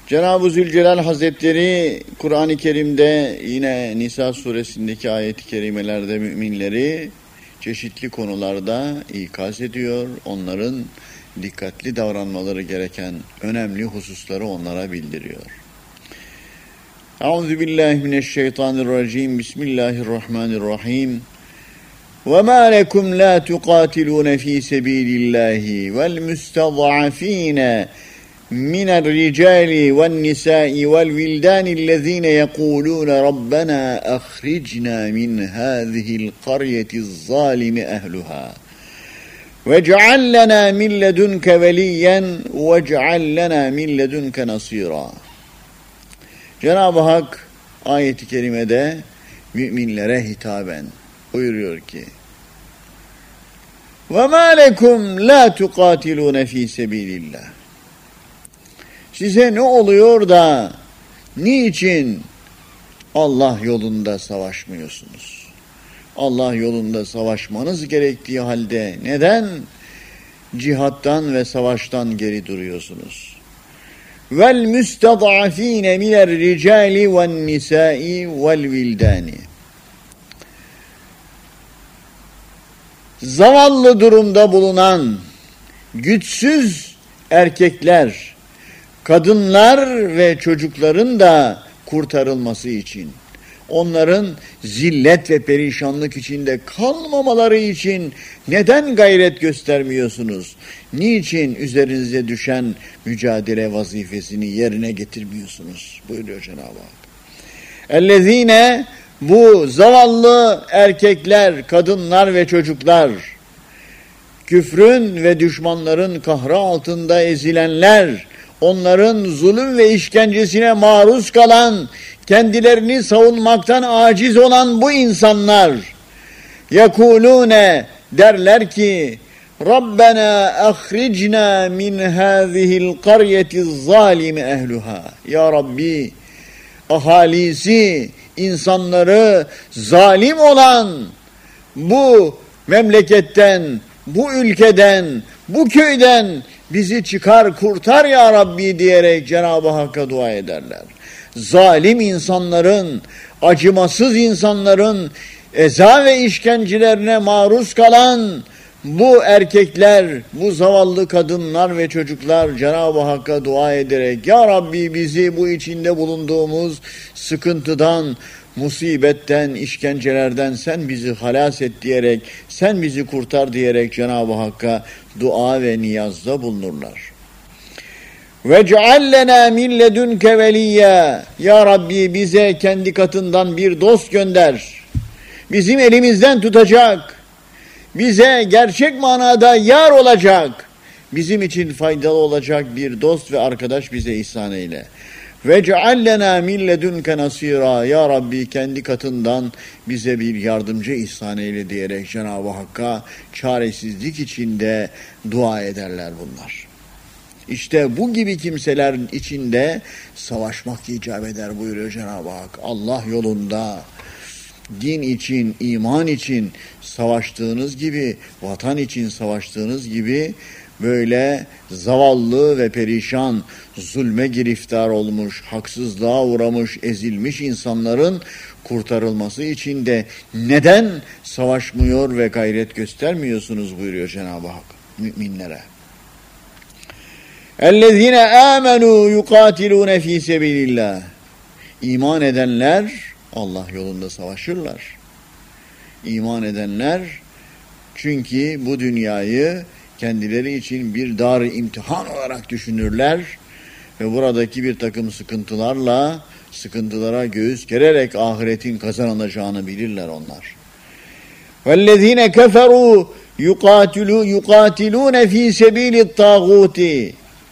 Cenab-ı Zülcelal Hazretleri Kur'an-ı Kerim'de yine Nisa suresindeki ayet-i kerimelerde müminleri çeşitli konularda ikaz ediyor. Onların dikkatli davranmaları gereken önemli hususları onlara bildiriyor. Euzubillahimineşşeytanirracim. Bismillahirrahmanirrahim. وَمَا لَكُمْ لَا تُقَاتِلُونَ ف۪ي سَب۪يلِ اللّٰهِ وَالْمُسْتَضْعَف۪ينَ مِنَ الرِّجَالِ وَالنِّسَاءِ وَالْوِلْدَانِ الَّذ۪ينَ يَقُولُونَ رَبَّنَا أَخْرِجْنَا مِنْ هَذِهِ الْقَرْيَةِ الظَّالِمِ أَهْلُهَا وَاجْعَلْ لَنَا مِنْ لَدُنْكَ وَلِيًّا وَاجْعَلْ لَنَا مِنْ لَدُنْكَ نَصِيرًا. Cenab-ı Hak ayet-i kerimede müminlere hitaben buyuruyor ki: وَمَا لَكُمْ لَا تُقَاتِلُونَ ف۪ي سَب۪يلِ اللّٰهِ. Size ne oluyor da niçin Allah yolunda savaşmıyorsunuz? Allah yolunda savaşmanız gerektiği halde neden cihattan ve savaştan geri duruyorsunuz? وَالْمُسْتَضْعَف۪ينَ مِنَ الرِّجَالِ وَالنِّسَاءِ وَالْوِلْدَانِ. Zavallı durumda bulunan güçsüz erkekler, kadınlar ve çocukların da kurtarılması için, onların zillet ve perişanlık içinde kalmamaları için neden gayret göstermiyorsunuz? Niçin üzerinize düşen mücadele vazifesini yerine getirmiyorsunuz? Buyuruyor Cenab-ı Hak. Ellezine, bu zavallı erkekler, kadınlar ve çocuklar, küfrün ve düşmanların kahrı altında ezilenler, onların zulüm ve işkencesine maruz kalan, kendilerini savunmaktan aciz olan bu insanlar, yekulune, derler ki, Rabbena ahricna min hâzihil qaryeti zâlimi ehluha. Ya Rabbi, ahalisi, insanları zalim olan bu memleketten, bu ülkeden, bu köyden bizi çıkar, kurtar ya Rabbi diyerek Cenab-ı Hakk'a dua ederler. Zalim insanların, acımasız insanların eza ve işkencelerine maruz kalan bu erkekler, bu zavallı kadınlar ve çocuklar Cenab-ı Hakk'a dua ederek Ya Rabbi bizi bu içinde bulunduğumuz sıkıntıdan, musibetten, işkencelerden sen bizi halas et diyerek, sen bizi kurtar diyerek Cenab-ı Hakk'a dua ve niyazda bulunurlar. وَاجْعَلْ لَنَا مِنْ لَدُنْكَ وَلِيًّا. Ya Rabbi bize kendi katından bir dost gönder. Bizim elimizden tutacak, bize gerçek manada yar olacak, bizim için faydalı olacak bir dost ve arkadaş bize ihsan eyle. وَاجْعَلْ لَنَا مِنْ لَدُنْكَ نَصِيرًا. Ya Rabbi kendi katından bize bir yardımcı ihsan eyle diyerek Cenab-ı Hakk'a çaresizlik içinde dua ederler bunlar. İşte bu gibi kimselerin içinde savaşmak icap eder buyuruyor Cenab-ı Hak. Allah yolunda, din için, iman için savaştığınız gibi, vatan için savaştığınız gibi böyle zavallı ve perişan, zulme giriftar olmuş, haksızlığa uğramış, ezilmiş insanların kurtarılması için de neden savaşmıyor ve gayret göstermiyorsunuz buyuruyor Cenab-ı Hak müminlere. اَلَّذ۪ينَ آمَنُوا يُقَاتِلُونَ ف۪ي سَب۪يلِ اللّٰهِ. İman edenler Allah yolunda savaşırlar. İman edenler çünkü bu dünyayı kendileri için bir dar-ı imtihan olarak düşünürler ve buradaki bir takım sıkıntılara göğüs gererek ahiretin kazanılacağını bilirler onlar. وَالَّذ۪ينَ كَفَرُوا يُقَاتِلُونَ ف۪ي سَب۪يلِ الطَّاغُوتِ.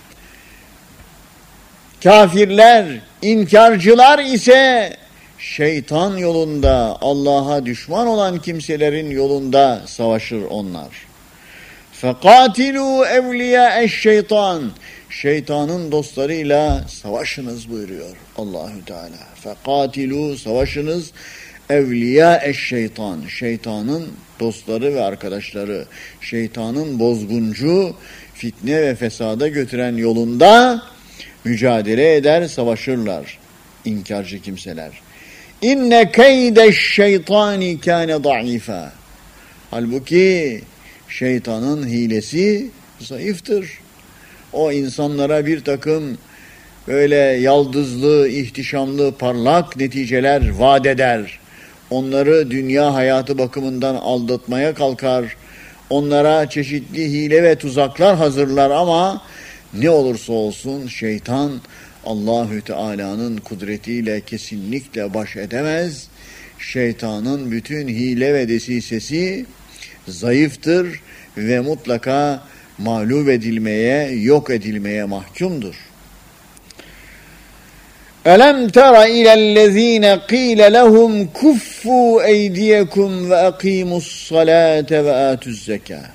Kafirler, inkarcılar ise şeytan yolunda, Allah'a düşman olan kimselerin yolunda savaşır onlar. فَقَاتِلُوا اَوْلِيَاءَ الشَّيْطَانِ. Şeytanın dostlarıyla savaşınız buyuruyor Allahü Teala. فَقَاتِلُوا, savaşınız, اَوْلِيَاءَ şeytan, şeytanın dostları ve arkadaşları, şeytanın bozguncu, fitne ve fesada götüren yolunda mücadele eder, savaşırlar inkarcı kimseler. İnne keydeş şeytani kâne da'ifâ. Halbuki şeytanın hilesi zayıftır. O insanlara bir takım böyle yaldızlı, ihtişamlı, parlak neticeler vaat eder. Onları dünya hayatı bakımından aldatmaya kalkar. Onlara çeşitli hile ve tuzaklar hazırlar ama ne olursa olsun şeytan Allahü Teala'nın kudretiyle kesinlikle baş edemez. Şeytanın bütün hile ve desisesi zayıftır ve mutlaka mağlup edilmeye, yok edilmeye mahkumdur. Elem tera ilellezine qîle lehum kuffu eydiyekum ve akimus salate ve atuz zekâ.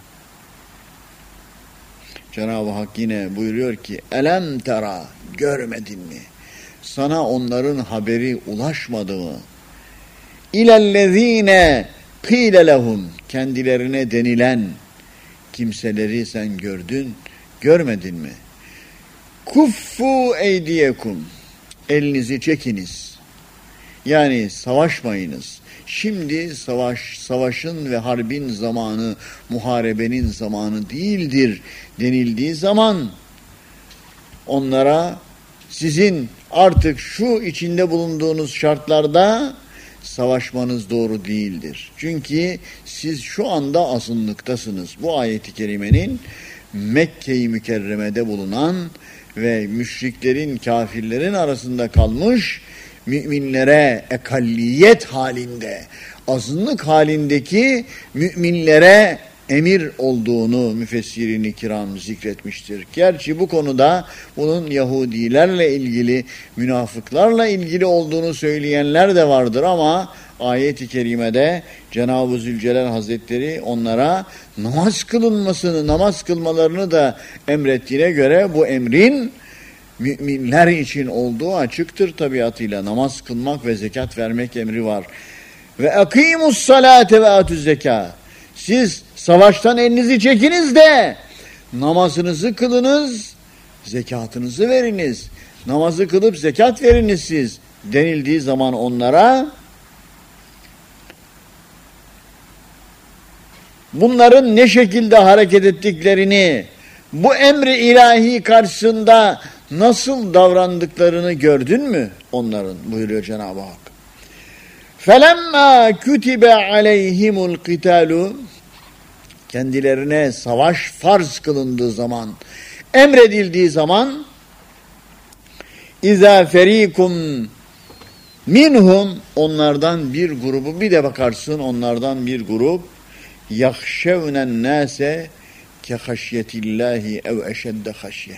Cenab-ı Hak yine buyuruyor ki elem tera, görmedin mi? Sana onların haberi ulaşmadı mı? İlellezine qîle lehum, kendilerine denilen kimseleri sen gördün, görmedin mi? Kuffu eydiyekum, elinizi çekiniz. Yani savaşmayınız. Şimdi savaşın ve harbin zamanı, muharebenin zamanı değildir denildiği zaman onlara sizin artık şu içinde bulunduğunuz şartlarda savaşmanız doğru değildir. Çünkü siz şu anda azınlıktasınız. Bu ayet-i kerimenin Mekke-i Mükerreme'de bulunan ve müşriklerin, kafirlerin arasında kalmış müminlere ekalliyet halinde, azınlık halindeki müminlere emir olduğunu müfessirin-i kiram zikretmiştir. Gerçi bu konuda bunun Yahudilerle ilgili, münafıklarla ilgili olduğunu söyleyenler de vardır ama ayet-i kerimede Cenab-ı Zülcelal Hazretleri onlara namaz kılınmasını, namaz kılmalarını da emrettiğine göre bu emrin müminler için olduğu açıktır tabiatıyla. Namaz kılmak ve zekat vermek emri var. Ve akimus salate ve atuz zekâ. Siz savaştan elinizi çekiniz de namazınızı kılınız, zekatınızı veriniz. Namazı kılıp zekat veriniz siz denildiği zaman onlara bunların ne şekilde hareket ettiklerini, bu emri ilahi karşısında nasıl davrandıklarını gördün mü onların, buyuruyor Cenab-ı Hak. فَلَمَّا كُتِبَ عَلَيْهِمُ الْقِتَالُ, kendilerine savaş farz kılındığı zaman, emredildiği zaman اِذَا فَر۪يكُمْ minhum, onlardan bir grubu, bir de bakarsın onlardan bir grup يَخْشَوْنَ النَّاسَ كَخَشْيَةِ اللّٰهِ اَوْ اَشَدَّ خَشْيَةً.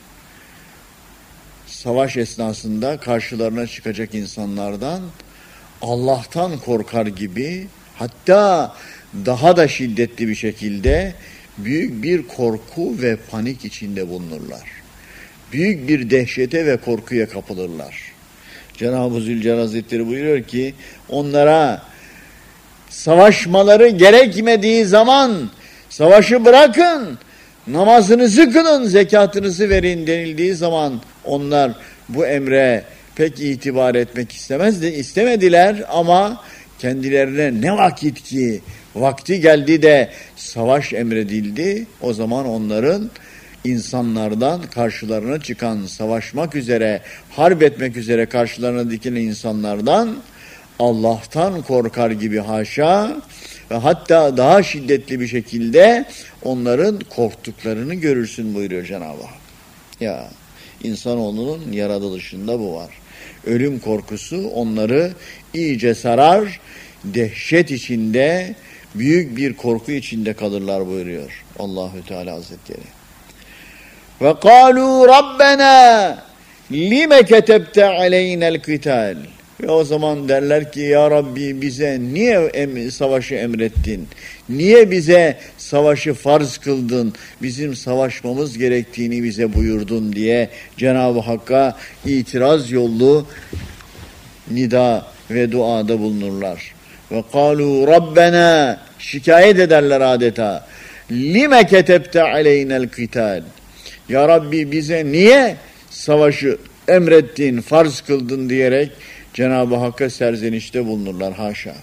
Savaş esnasında karşılarına çıkacak insanlardan Allah'tan korkar gibi, hatta daha da şiddetli bir şekilde büyük bir korku ve panik içinde bulunurlar. Büyük bir dehşete ve korkuya kapılırlar. Cenab-ı Zülcelal Hazretleri buyuruyor ki onlara savaşmaları gerekmediği zaman savaşı bırakın, namazınızı kılın, zekatınızı verin denildiği zaman onlar bu emre pek itibar etmek istemediler ama kendilerine ne vakit ki vakti geldi de savaş emredildi, o zaman onların insanlardan karşılarına çıkan, savaşmak üzere, harp etmek üzere karşılarına dikilen insanlardan Allah'tan korkar gibi haşa ve hatta daha şiddetli bir şekilde onların korktuklarını görürsün buyuruyor Cenab-ı Hak. Ya insanoğlunun yaratılışında bu var. Ölüm korkusu onları iyice sarar, dehşet içinde, büyük bir korku içinde kalırlar buyuruyor Allahü Teala Hazretleri. Ve kâlû Rabbena lime ketebte aleynel kıtal. Ve o zaman derler ki ya Rabbi bize niye savaşı emrettin? Niye bize savaşı farz kıldın? Bizim savaşmamız gerektiğini bize buyurdun diye Cenab-ı Hakk'a itiraz yollu nida ve duada bulunurlar. Ve kâlû Rabbena, şikayet ederler adeta. Lime ketebte aleynel kıtal. Ya Rabbi bize niye savaşı emrettin, farz kıldın diyerek Cenab-ı Hakk'a serzenişte bulunurlar. Haşa.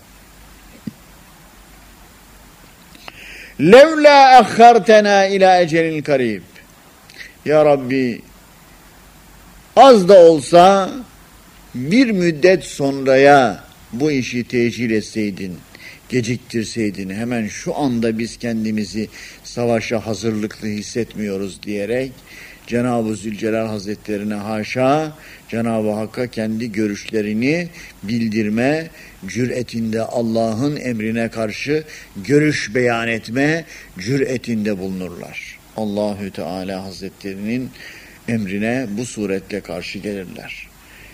Levla akhartena ila ecelin karib. Ya Rabbi, az da olsa bir müddet sonraya bu işi tecil etseydin, geciktirseydin, hemen şu anda biz kendimizi savaşa hazırlıklı hissetmiyoruz diyerek Cenab-ı Zülcelal Hazretlerine haşa, Cenab-ı Hakk'a kendi görüşlerini bildirme cüretinde, Allah'ın emrine karşı görüş beyan etme cüretinde bulunurlar. Allahü Teala Hazretlerinin emrine bu suretle karşı gelirler.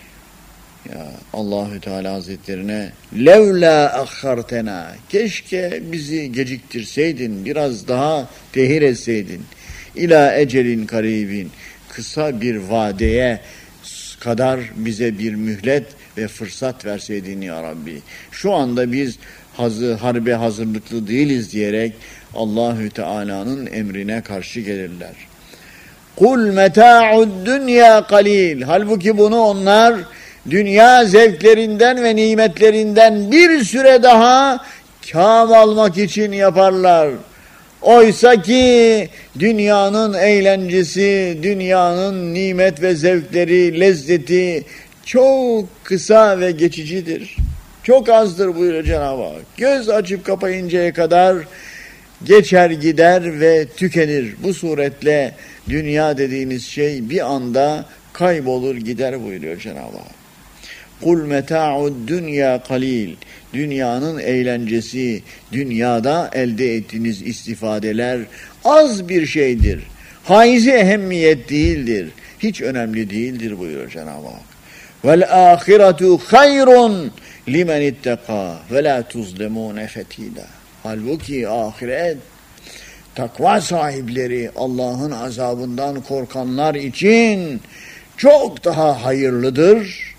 Ya Allahü Teala Hazretlerine levla akhartena, keşke bizi geciktirseydin, biraz daha tehir etseydin, ila ecelin karibin, kısa bir vadeye kadar bize bir mühlet ve fırsat verseydin ya Rabbi. Şu anda biz harbe hazırlıklı değiliz diyerek Allahü Teala'nın emrine karşı gelirler. Kul meta'ud dünya kalil. Halbuki bunu onlar dünya zevklerinden ve nimetlerinden bir süre daha kâm almak için yaparlar. Oysa ki dünyanın eğlencesi, dünyanın nimet ve zevkleri, lezzeti çok kısa ve geçicidir. Çok azdır buyuruyor Cenab-ı Hak. Göz açıp kapayıncaya kadar geçer gider ve tükenir. Bu suretle dünya dediğiniz şey bir anda kaybolur gider buyuruyor Cenab-ı Hak. Kul meta'ud dünya kalil. Dünyanın eğlencesi, dünyada elde ettiğiniz istifadeler az bir şeydir. Haizi ehemmiyet değildir. Hiç önemli değildir buyuruyor Cenab-ı Hak. Vel ahiretu hayrun limen itteka ve la tuzlemune fetila. Halbuki ahiret takva sahipleri, Allah'ın azabından korkanlar için çok daha hayırlıdır.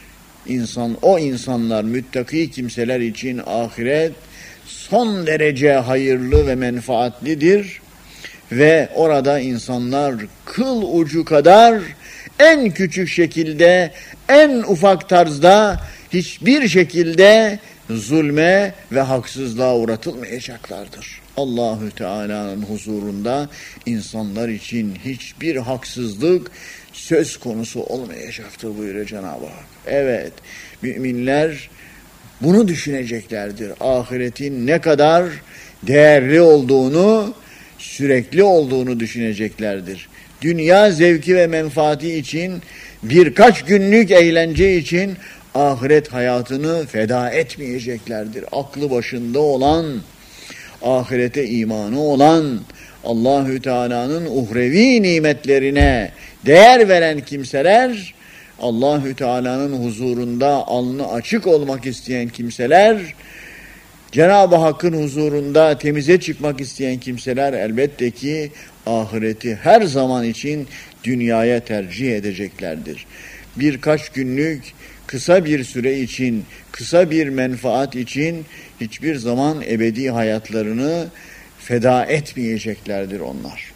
O insanlar, müttaki kimseler için ahiret son derece hayırlı ve menfaatlidir. Ve orada insanlar kıl ucu kadar en küçük şekilde, en ufak tarzda hiçbir şekilde zulme ve haksızlığa uğratılmayacaklardır. Allahü Teala'nın huzurunda insanlar için hiçbir haksızlık söz konusu olmayacaktır buyuruyor Cenab-ı Hak. Evet, müminler bunu düşüneceklerdir. Ahiretin ne kadar değerli olduğunu, sürekli olduğunu düşüneceklerdir. Dünya zevki ve menfaati için, birkaç günlük eğlence için ahiret hayatını feda etmeyeceklerdir. Aklı başında olan, ahirete imanı olan, Allahü Teala'nın uhrevi nimetlerine değer veren kimseler, Allahü Teala'nın huzurunda alnı açık olmak isteyen kimseler, Cenab-ı Hakk'ın huzurunda temize çıkmak isteyen kimseler elbette ki ahireti her zaman için dünyaya tercih edeceklerdir. Birkaç günlük, kısa bir süre için, kısa bir menfaat için hiçbir zaman ebedi hayatlarını feda etmeyeceklerdir onlar.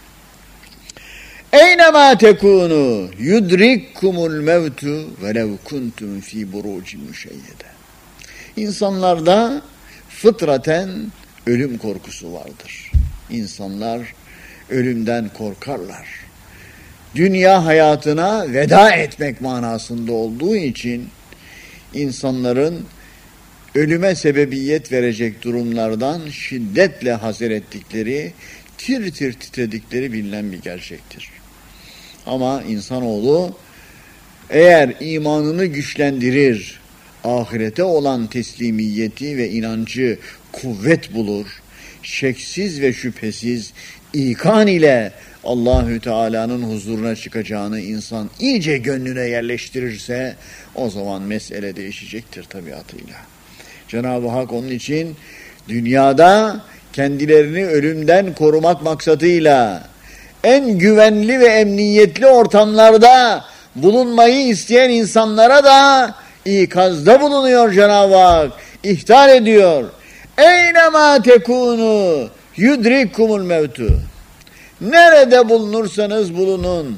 Eynemâ tekûnû yudrikkumul mevtu velev kuntum fî burucin müşeyyede. İnsanlarda fıtraten ölüm korkusu vardır. İnsanlar ölümden korkarlar. Dünya hayatına veda etmek manasında olduğu için insanların ölüme sebebiyet verecek durumlardan şiddetle hazır ettikleri, tir tir titredikleri bilinen bir gerçektir. Ama insanoğlu eğer imanını güçlendirir, ahirete olan teslimiyeti ve inancı kuvvet bulur, şeksiz ve şüphesiz ikan ile Allahü Teala'nın huzuruna çıkacağını insan iyice gönlüne yerleştirirse o zaman mesele değişecektir tabiatıyla. Cenab-ı Hak onun için dünyada kendilerini ölümden korumak maksadıyla en güvenli ve emniyetli ortamlarda bulunmayı isteyen insanlara da ikazda bulunuyor Cenab-ı Hak. İhtar ediyor. Eynemâ tekûnû yudrikkumul mevtu. Nerede bulunursanız bulunun,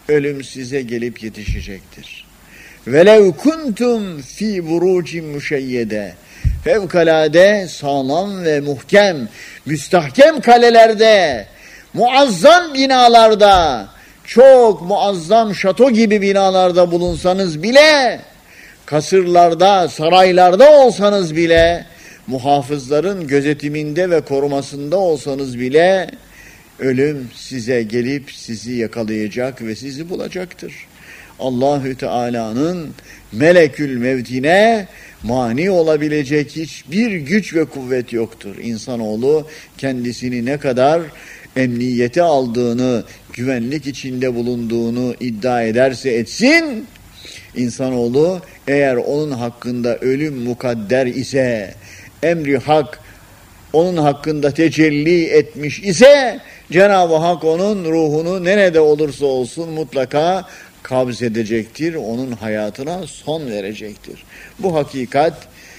ölüm size gelip yetişecektir. Velev kuntum fi burucin müşeyyede, fevkalade sağlam ve muhkem, müstahkem kalelerde, muazzam binalarda, çok muazzam şato gibi binalarda bulunsanız bile, kasırlarda, saraylarda olsanız bile, muhafızların gözetiminde ve korumasında olsanız bile, ölüm size gelip sizi yakalayacak ve sizi bulacaktır. Allahü Teala'nın melekül mevtine mani olabilecek hiçbir güç ve kuvvet yoktur. İnsanoğlu kendisini ne kadar emniyete aldığını, güvenlik içinde bulunduğunu iddia ederse etsin, insanoğlu eğer onun hakkında ölüm mukadder ise, emri hak onun hakkında tecelli etmiş ise, Cenab-ı Hak onun ruhunu nerede olursa olsun mutlaka kabz edecektir, onun hayatına son verecektir. Bu hakikat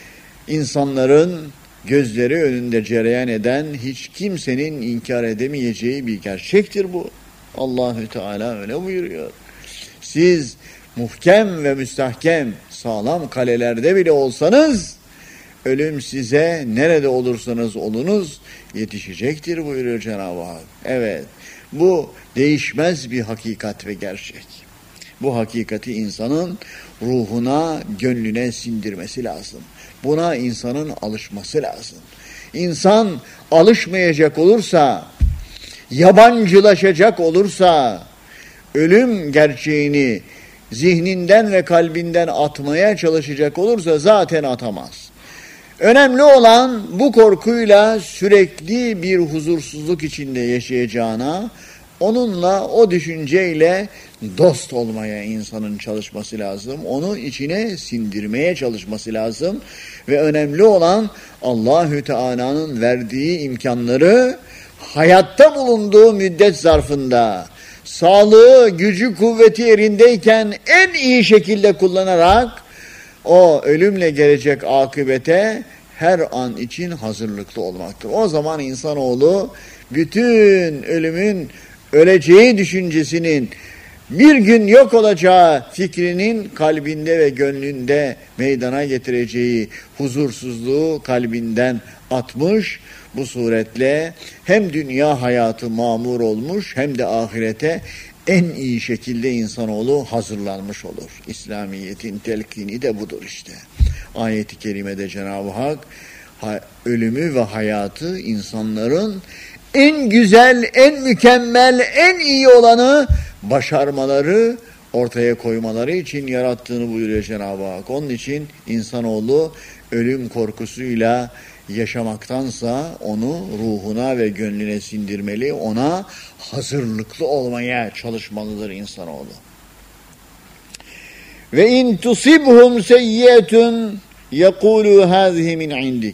insanların gözleri önünde cereyan eden hiç kimsenin inkar edemeyeceği bir gerçektir bu. Allahü Teala öyle buyuruyor. Siz muhkem ve müstahkem sağlam kalelerde bile olsanız ölüm size nerede olursanız olunuz yetişecektir buyuruyor Cenab-ı Hak. Evet, bu değişmez bir hakikat ve gerçek. Bu hakikati insanın ruhuna, gönlüne sindirmesi lazım. Buna insanın alışması lazım. İnsan alışmayacak olursa, yabancılaşacak olursa, ölüm gerçeğini zihninden ve kalbinden atmaya çalışacak olursa zaten atamaz. Önemli olan bu korkuyla sürekli bir huzursuzluk içinde yaşayacağına, onunla, o düşünceyle dost olmaya insanın çalışması lazım. Onu içine sindirmeye çalışması lazım. Ve önemli olan Allahü Teala'nın verdiği imkanları hayatta bulunduğu müddet zarfında, sağlığı, gücü, kuvveti yerindeyken en iyi şekilde kullanarak o ölümle gelecek akıbete her an için hazırlıklı olmaktır. O zaman insanoğlu bütün ölümün, öleceği düşüncesinin, bir gün yok olacağı fikrinin kalbinde ve gönlünde meydana getireceği huzursuzluğu kalbinden atmış, bu suretle hem dünya hayatı mamur olmuş hem de ahirete en iyi şekilde insanoğlu hazırlanmış olur. İslamiyet'in telkini de budur işte. Ayet-i kerimede Cenab-ı Hak ölümü ve hayatı insanların en güzel, en mükemmel, en iyi olanı başarmaları, ortaya koymaları için yarattığını buyuruyor Cenab-ı Hak. Onun için insanoğlu ölüm korkusuyla yaşamaktansa onu ruhuna ve gönlüne sindirmeli, ona hazırlıklı olmaya çalışmalıdır insanoğlu. Ve in tusibhum seyyiyetun yekulu hazihi min indik.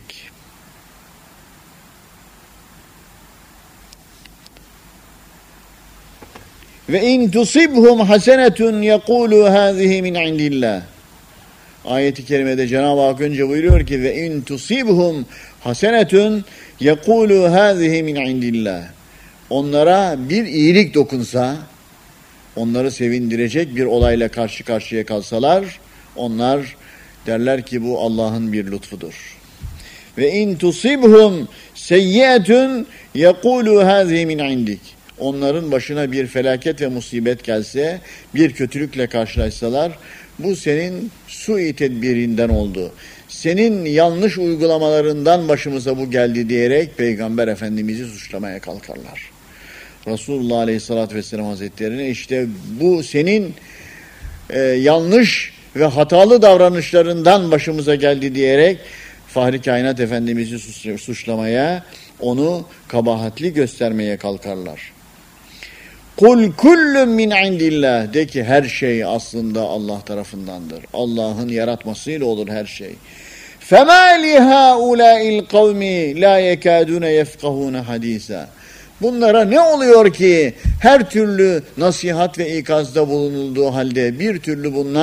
Ve in tusibhum hasenetun yekulu hazihi min indillah. Ayet-i kerimede Cenab-ı Hak önce buyuruyor ki ve in tusibhum hasenetun yekulu hazihi min indillah. Onlara bir iyilik dokunsa, onları sevindirecek bir olayla karşı karşıya kalsalar, onlar derler ki bu Allah'ın bir lütfudur. Ve in tusibhum seyyiyetun yekulu hazihi min indik. Onların başına bir felaket ve musibet gelse, bir kötülükle karşılaşsalar, bu senin sui tedbirinden oldu. Senin yanlış uygulamalarından başımıza bu geldi diyerek Peygamber Efendimiz'i suçlamaya kalkarlar. Resulullah Aleyhisselatü Vesselam Hazretleri'ne işte bu senin yanlış ve hatalı davranışlarından başımıza geldi diyerek Fahri Kainat Efendimiz'i suçlamaya, onu kabahatli göstermeye kalkarlar. Kul kullun min indillah, de ki her şey aslında Allah tarafındandır. Allah'ın yaratmasıyla olur her şey. فَمَا لِهَاُولَٰئِ الْقَوْمِ لَا يَكَادُونَ يَفْقَهُونَ حَد۪يثًا. Bunlara ne oluyor ki her türlü nasihat ve ikazda bulunulduğu halde bir türlü bunlar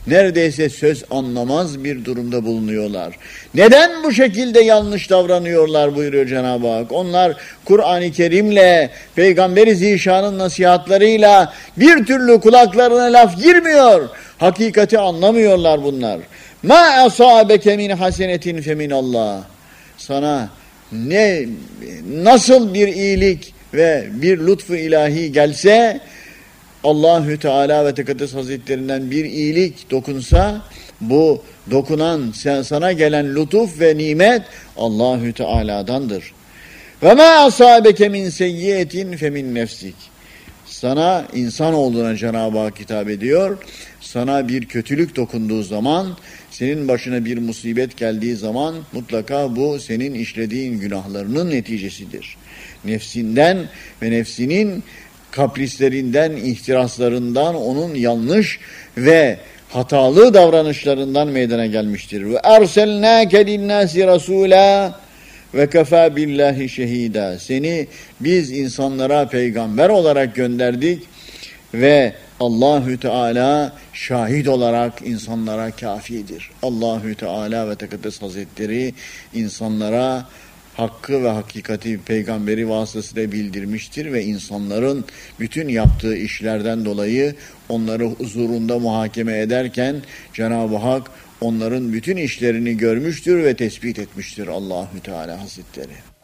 neredeyse söz anlamaz bir durumda bulunuyorlar. Neden bu şekilde yanlış davranıyorlar buyuruyor Cenab-ı Hak. Onlar Kur'an-ı Kerim'le, Peygamber-i Zişan'ın nasihatlarıyla bir türlü kulaklarına laf girmiyor. Hakikati anlamıyorlar bunlar. Ma asabeke min hasenetin femin Allah. Sana nasıl bir iyilik ve bir lütfu ilahi gelse, Allahü Teala ve Tekaddes Hazretlerinden bir iyilik dokunsa, bu dokunan sana gelen lütuf ve nimet Allahü Teala'dandır. Ve ma asabeke min seyyiyetin femin nefsik. Sana insanoğluna Cenab-ı Hak hitap ediyor. Sana bir kötülük dokunduğu zaman, senin başına bir musibet geldiği zaman mutlaka bu senin işlediğin günahlarının neticesidir. Nefsinden ve nefsinin kaprislerinden, ihtiraslarından, onun yanlış ve hatalı davranışlarından meydana gelmiştir. Ve erselnâke linnâsi rasûlâ ve kefâ billâhi şehîdâ. Seni biz insanlara peygamber olarak gönderdik ve Allahü Teala şahit olarak insanlara kafidir. Allahü Teala ve Tekaddes Hazretleri insanlara hakkı ve hakikati peygamberi vasıtasıyla bildirmiştir ve insanların bütün yaptığı işlerden dolayı onları huzurunda muhakeme ederken Cenab-ı Hak onların bütün işlerini görmüştür ve tespit etmiştir Allahü Teala Hazretleri.